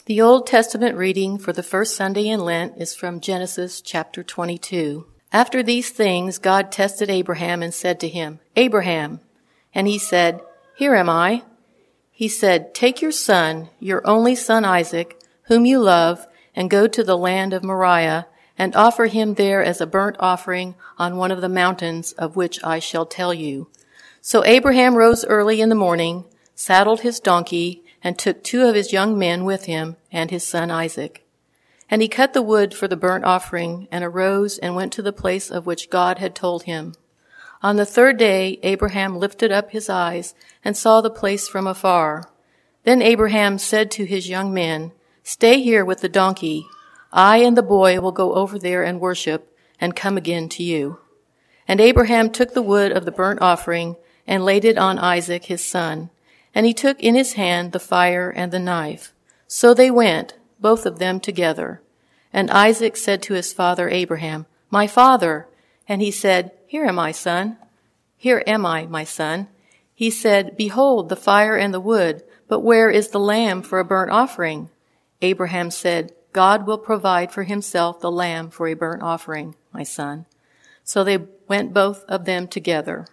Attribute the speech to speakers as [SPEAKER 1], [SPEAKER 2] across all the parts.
[SPEAKER 1] The Old Testament reading for the first Sunday in Lent is from Genesis chapter 22. After these things, God tested Abraham and said to him, "Abraham." And he said, "Here am I." He said, "Take your son, your only son Isaac, whom you love, and go to the land of Moriah, and offer him there as a burnt offering on one of the mountains of which I shall tell you." So Abraham rose early in the morning, saddled his donkey, and took 2 of his young men with him and his son Isaac. And he cut the wood for the burnt offering, and arose and went to the place of which God had told him. On the 3rd day Abraham lifted up his eyes and saw the place from afar. Then Abraham said to his young men, "Stay here with the donkey. I and the boy will go over there and worship, and come again to you." And Abraham took the wood of the burnt offering and laid it on Isaac his son. And he took in his hand the fire and the knife. So they went, both of them together. And Isaac said to his father Abraham, "My father." And he said, "Here am I, son." "Here am I, my son." He said, "Behold the fire and the wood, but where is the lamb for a burnt offering?" Abraham said, "God will provide for himself the lamb for a burnt offering, my son." So they went both of them together.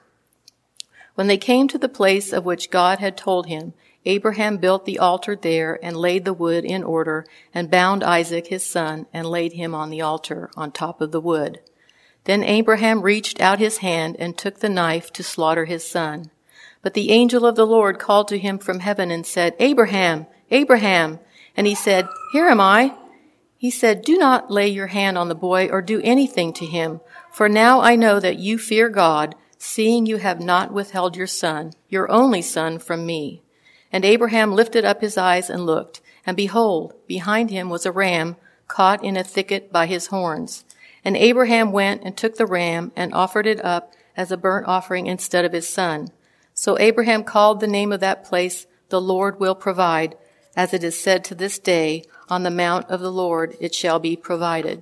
[SPEAKER 1] When they came to the place of which God had told him, Abraham built the altar there and laid the wood in order and bound Isaac his son and laid him on the altar on top of the wood. Then Abraham reached out his hand and took the knife to slaughter his son. But the angel of the Lord called to him from heaven and said, "Abraham, Abraham." And he said, "Here am I." He said, "Do not lay your hand on the boy or do anything to him, for now I know that you fear God, seeing you have not withheld your son, your only son, from me." And Abraham lifted up his eyes and looked, and behold, behind him was a ram caught in a thicket by his horns. And Abraham went and took the ram and offered it up as a burnt offering instead of his son. So Abraham called the name of that place, "The Lord will provide," as it is said to this day, "On the mount of the Lord it shall be provided."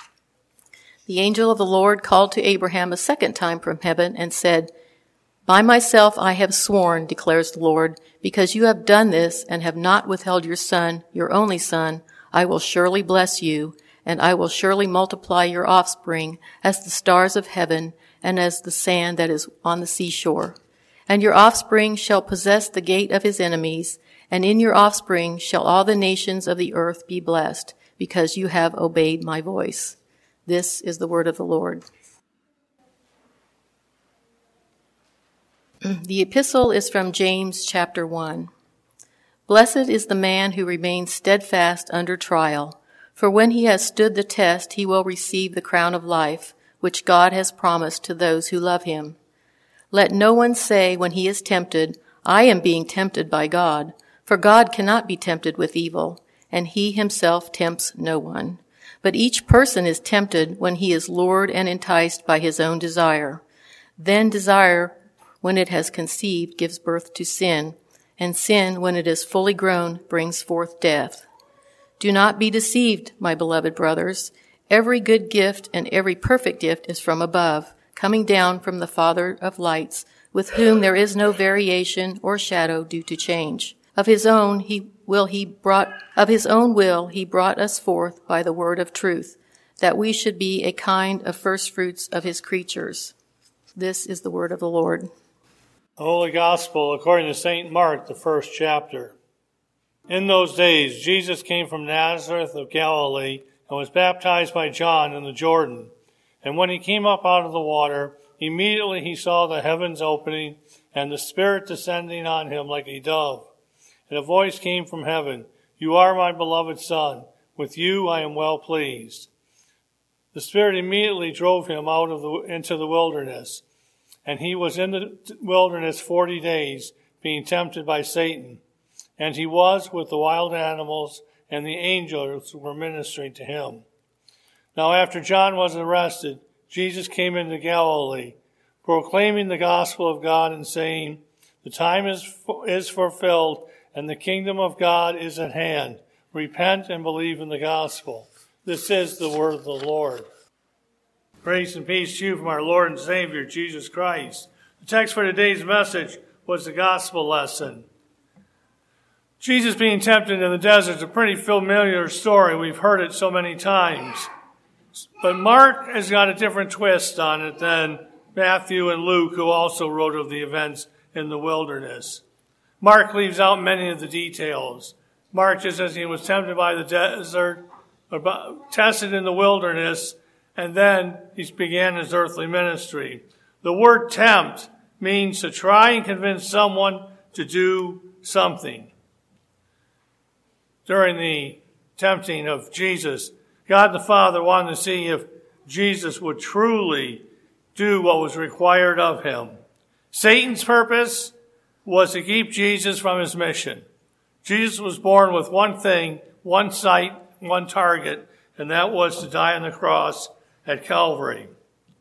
[SPEAKER 1] The angel of the Lord called to Abraham a second time from heaven and said, "By myself I have sworn, declares the Lord, because you have done this and have not withheld your son, your only son, I will surely bless you, and I will surely multiply your offspring as the stars of heaven and as the sand that is on the seashore. And your offspring shall possess the gate of his enemies, and in your offspring shall all the nations of the earth be blessed, because you have obeyed my voice." This is the word of the Lord. The epistle is from James chapter 1. Blessed is the man who remains steadfast under trial, for when he has stood the test, he will receive the crown of life, which God has promised to those who love him. Let no one say when he is tempted, "I am being tempted by God," for God cannot be tempted with evil, and he himself tempts no one. But each person is tempted when he is lured and enticed by his own desire. Then desire, when it has conceived, gives birth to sin, and sin, when it is fully grown, brings forth death. Do not be deceived, my beloved brothers. Every good gift and every perfect gift is from above, coming down from the Father of lights, with whom there is no variation or shadow due to change. Of his own will he brought us forth by the word of truth, that we should be a kind of first fruits of his creatures. This is the word of the Lord.
[SPEAKER 2] The Holy Gospel according to St. Mark, the 1st chapter. In those days, Jesus came from Nazareth of Galilee and was baptized by John in the Jordan. And when he came up out of the water, immediately he saw the heavens opening and the Spirit descending on him like a dove. And a voice came from heaven, "You are my beloved Son. With you I am well pleased." The Spirit immediately drove him out into the wilderness. And he was in the wilderness 40 days, being tempted by Satan. And he was with the wild animals, and the angels were ministering to him. Now after John was arrested, Jesus came into Galilee, proclaiming the gospel of God and saying, "The time is fulfilled, and the kingdom of God is at hand. Repent and believe in the gospel." This is the word of the Lord. Grace and peace to you from our Lord and Savior, Jesus Christ. The text for today's message was the gospel lesson. Jesus being tempted in the desert is a pretty familiar story. We've heard it so many times. But Mark has got a different twist on it than Matthew and Luke, who also wrote of the events in the wilderness. Mark leaves out many of the details. Mark just says he was tempted by the desert, or tested in the wilderness, and then he began his earthly ministry. The word tempt means to try and convince someone to do something. During the tempting of Jesus, God the Father wanted to see if Jesus would truly do what was required of him. Satan's purpose was to keep Jesus from his mission. Jesus was born with one thing, one sight, one target, and that was to die on the cross at Calvary.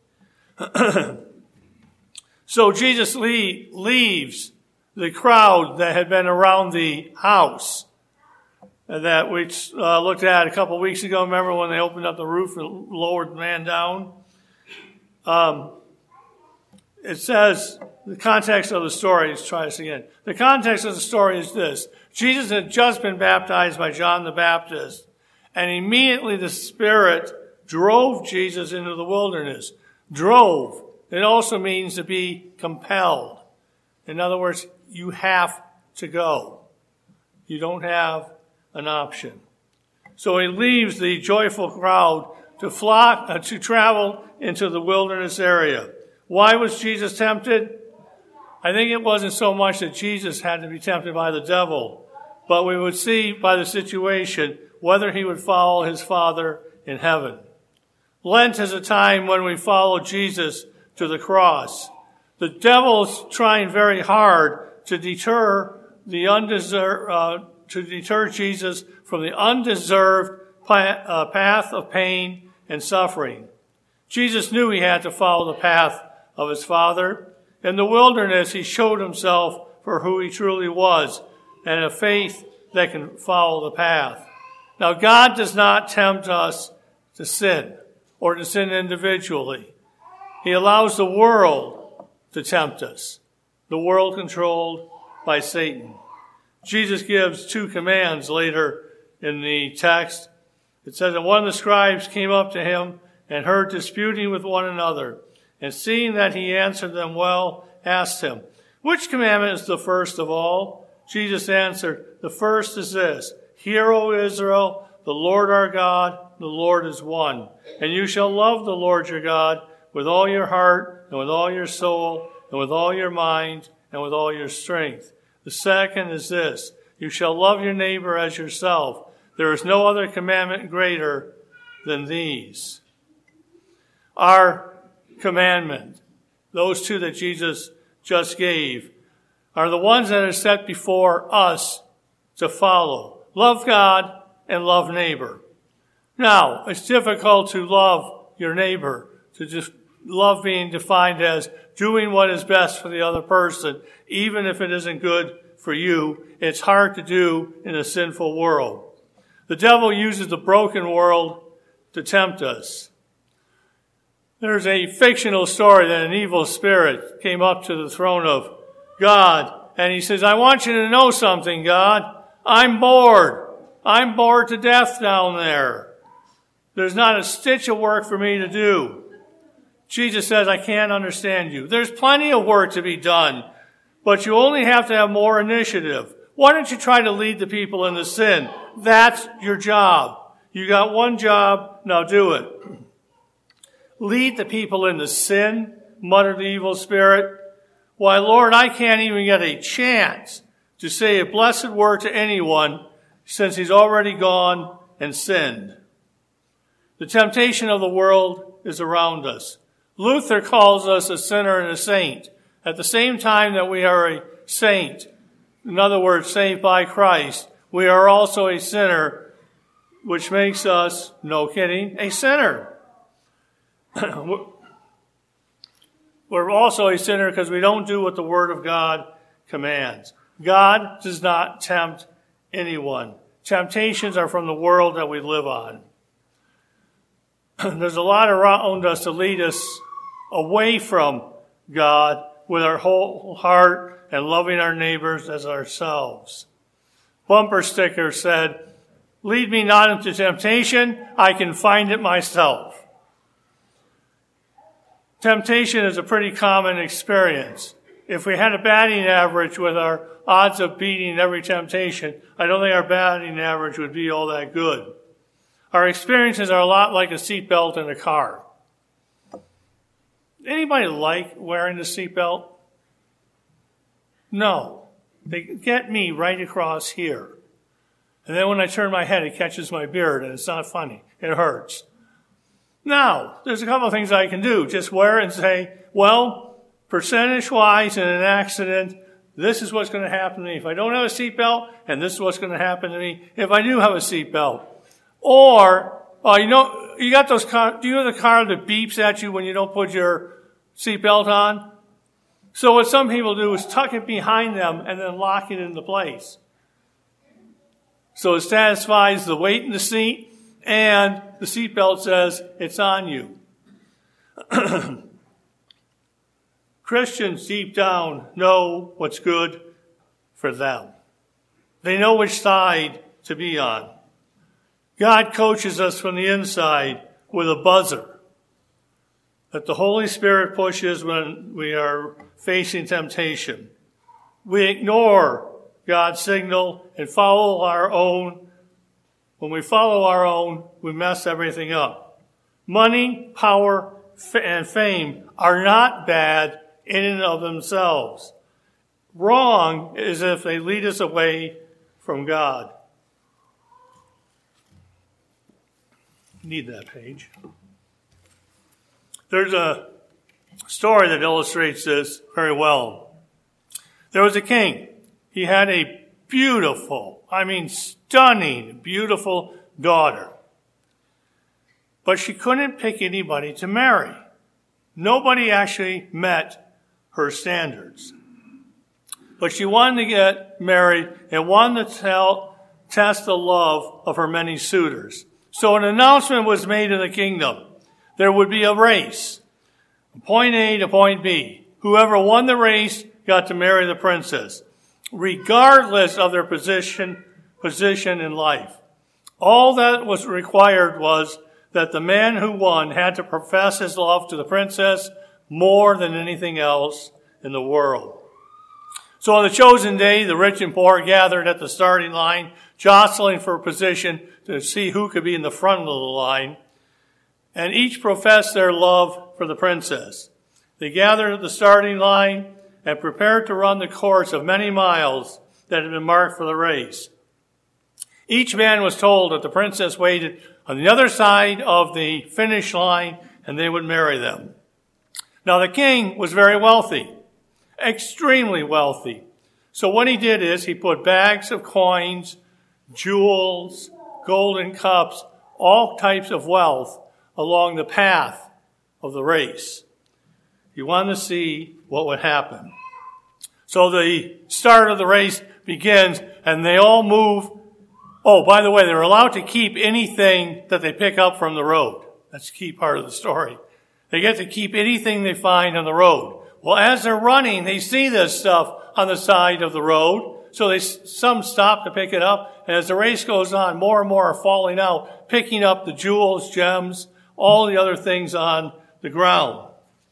[SPEAKER 2] So Jesus leaves the crowd that had been around the house that we looked at a couple of weeks ago. Remember when they opened up the roof and lowered the man down? It says, the context of the story, let's try this again. The context of the story is this. Jesus had just been baptized by John the Baptist, and immediately the Spirit drove Jesus into the wilderness. Drove. It also means to be compelled. In other words, you have to go. You don't have an option. So he leaves the joyful crowd to travel into the wilderness area. Why was Jesus tempted? I think it wasn't so much that Jesus had to be tempted by the devil, but we would see by the situation whether he would follow his Father in heaven. Lent is a time when we follow Jesus to the cross. The devil's trying very hard to deter Jesus from the undeserved path of pain and suffering. Jesus knew he had to follow the path of his Father. In the wilderness, he showed himself for who he truly was and a faith that can follow the path. Now, God does not tempt us to sin or to sin individually. He allows the world to tempt us, the world controlled by Satan. Jesus gives two commands later in the text. It says, and one of the scribes came up to him and heard disputing with one another, and seeing that he answered them well, asked him, which commandment is the first of all? Jesus answered, the first is this, hear, O Israel, the Lord our God, the Lord is one. And you shall love the Lord your God with all your heart, and with all your soul, and with all your mind, and with all your strength. The second is this, you shall love your neighbor as yourself. There is no other commandment greater than these. Our commandment, those two that Jesus just gave, are the ones that are set before us to follow. Love God and love neighbor. Now, it's difficult to love your neighbor, to just love being defined as doing what is best for the other person, even if it isn't good for you. It's hard to do in a sinful world. The devil uses the broken world to tempt us. There's a fictional story that an evil spirit came up to the throne of God, and he says, I want you to know something, God. I'm bored. I'm bored to death down there. There's not a stitch of work for me to do. Jesus says, I can't understand you. There's plenty of work to be done, but you only have to have more initiative. Why don't you try to lead the people into sin? That's your job. You got one job, now do it. Lead the people into sin, muttered the evil spirit. Why, Lord, I can't even get a chance to say a blessed word to anyone since he's already gone and sinned. The temptation of the world is around us. Luther calls us a sinner and a saint. At the same time that we are a saint, in other words, saved by Christ, we are also a sinner, which makes us, no kidding, a sinner. We're also a sinner because we don't do what the Word of God commands. God does not tempt anyone. Temptations are from the world that we live on. There's a lot around us to lead us away from God with our whole heart and loving our neighbors as ourselves. bumper sticker said, "Lead me not into temptation, I can find it myself." Temptation is a pretty common experience. If we had a batting average with our odds of beating every temptation, I don't think our batting average would be all that good. Our experiences are a lot like a seatbelt in a car. Anybody like wearing the seatbelt? No. They get me right across here. And then when I turn my head, it catches my beard, and it's not funny. It hurts. Now, there's a couple of things I can do. Just wear it and say, well, percentage-wise in an accident, this is what's going to happen to me if I don't have a seatbelt, and this is what's going to happen to me if I do have a seatbelt. Or, you got those cars, do you have the car that beeps at you when you don't put your seatbelt on? So what some people do is tuck it behind them and then lock it into place. So it satisfies the weight in the seat, and the seatbelt says it's on you. Christians deep down know what's good for them. They know which side to be on. God coaches us from the inside with a buzzer that the Holy Spirit pushes when we are facing temptation. We ignore God's signal and follow our own. When we follow our own, we mess everything up. Money, power, and fame are not bad in and of themselves. Wrong is if they lead us away from God. Need that page. There's a story that illustrates this very well. There was a king. He had a stunning, beautiful daughter. But she couldn't pick anybody to marry. Nobody actually met her standards. But she wanted to get married and wanted to test the love of her many suitors. So an announcement was made in the kingdom. There would be a race, point A to point B. Whoever won the race got to marry the princess, regardless of their position in life. All that was required was that the man who won had to profess his love to the princess more than anything else in the world. So on the chosen day, the rich and poor gathered at the starting line, jostling for a position to see who could be in the front of the line, and each professed their love for the princess. They gathered at the starting line and prepared to run the course of many miles that had been marked for the race. Each man was told that the princess waited on the other side of the finish line and they would marry them. Now the king was very wealthy, extremely wealthy. So what he did is he put bags of coins, jewels, golden cups, all types of wealth along the path of the race. He wanted to see what would happen. So the start of the race begins and they all move. Oh, by the way, they're allowed to keep anything that they pick up from the road. That's the key part of the story. They get to keep anything they find on the road. Well, as they're running, they see this stuff on the side of the road. So some stop to pick it up. And as the race goes on, more and more are falling out, picking up the jewels, gems, all the other things on the ground.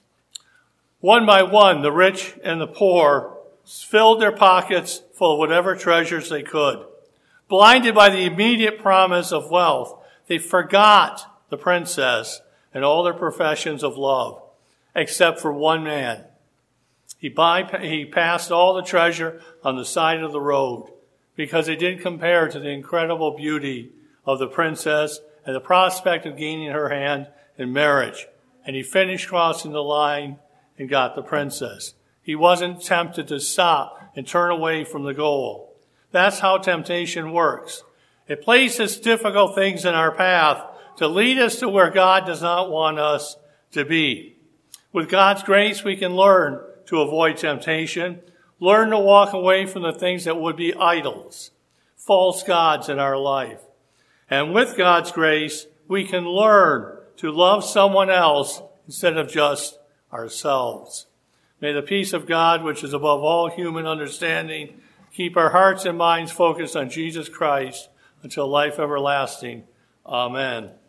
[SPEAKER 2] One by one, the rich and the poor filled their pockets full of whatever treasures they could. Blinded by the immediate promise of wealth, they forgot the princess and all their professions of love, except for one man. He passed all the treasure on the side of the road because it didn't compare to the incredible beauty of the princess and the prospect of gaining her hand in marriage. And he finished crossing the line and got the princess. He wasn't tempted to stop and turn away from the goal. That's how temptation works. It places difficult things in our path to lead us to where God does not want us to be. With God's grace, we can learn to avoid temptation, learn to walk away from the things that would be idols, false gods in our life. And with God's grace, we can learn to love someone else instead of just ourselves. May the peace of God, which is above all human understanding, keep our hearts and minds focused on Jesus Christ until life everlasting. Amen.